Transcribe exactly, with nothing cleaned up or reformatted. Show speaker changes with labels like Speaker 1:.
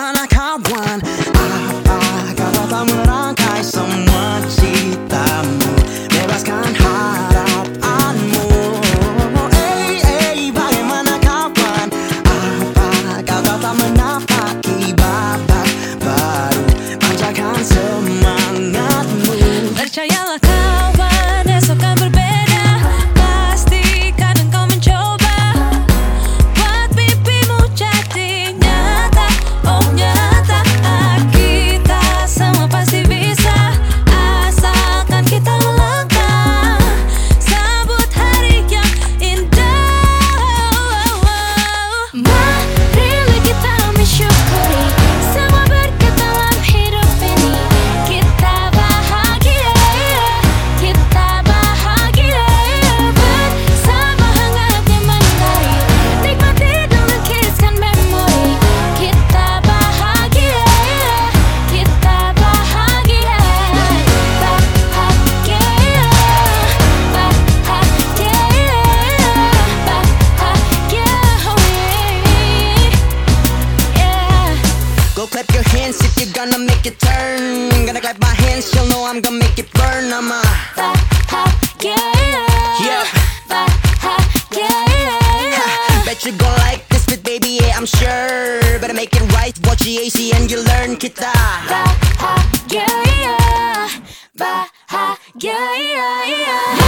Speaker 1: bagaimana kawan? Apa kau tak merangkai semua citamu, bebaskan harapanmu. Hey, hey, bagaimana kawan? Apa kau tak menapaki babak baru, panjatkan semangatmu.
Speaker 2: Percayalah kawan, esok kan berbeda. Pasti kadang kau mencoba buat mimpimu jadi nyata. Oh nyata, kita semua pasti bisa, asalkan kita melangkah. Sambut hari yang indah. Marilah kita mensyukuri semua berkat dalam hidup ini. Kita bahagia, kita bahagia bersama hangatnya mentari. Nikmati dan lukiskan memori. Kita bahagia, kita bahagia, bahagia, bahagia, bahagia. Yeah.
Speaker 1: Go clap your hands if you're gonna make it turn. Gonna clap my hands, you'll know I'm gonna make it burn. I'm a
Speaker 2: Bahagia,
Speaker 1: yeah.
Speaker 2: bahagia.
Speaker 1: Bet you gon' like this bit, baby, yeah, I'm sure. Better make it right, watch the A C and you learn. Kita
Speaker 2: Bahagia, bahagia.